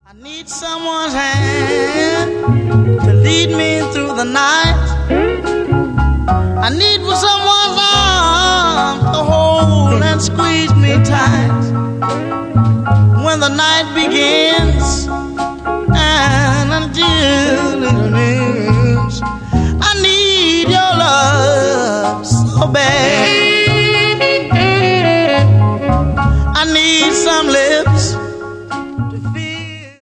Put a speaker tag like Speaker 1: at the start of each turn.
Speaker 1: I need someone's hand to lead me through the night. I need someone's arm to hold and squeeze me tight. When the night begins and until it ends, I need your love so bad. I need some love